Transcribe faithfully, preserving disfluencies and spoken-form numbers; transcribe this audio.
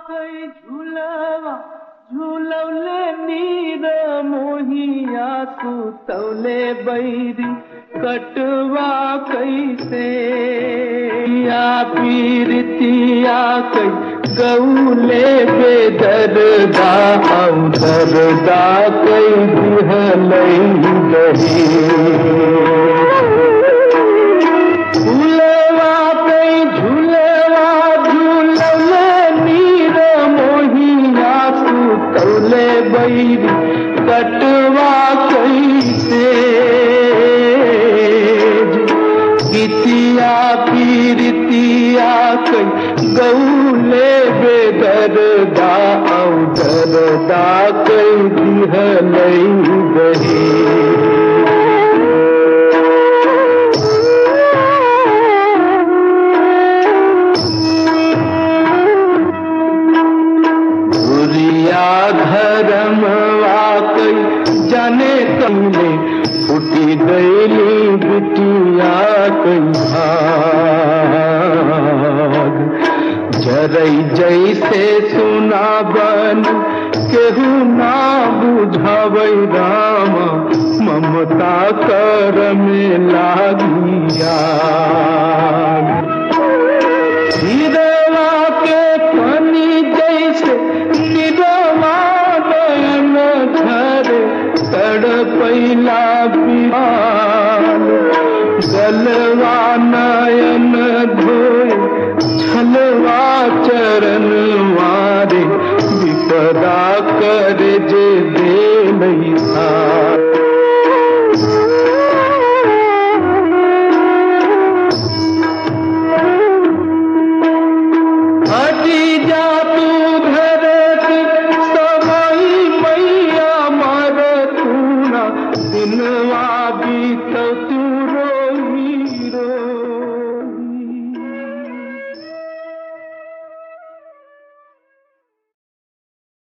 कई झूलवा झूलवले नीर मोहिया सुतवले बैरी कटवा कैसे या पीरतिया कई गौले बेदरदा औदरदा कई दिहलई दही झूलवा कई झूलवा झूलवले नीर मोहिया सुतवले बैरी कटवा कैसे गीतिया पीरतिया कई गौले बेदरदा औदरदा कई दिहलई दही धर्मवा कई जाने कमले फुटी गईली बिटिया कई भाग जरई जैसे सुना बन केहू ना बुझावई राम ममता कर में लागिया हिरवा के पानी जैसे निरवा नयन घर तड़पैला बिहार गलवा नयन धोए छलवा चरण मारे विपदा कर जे दे था दिनवा बीत तू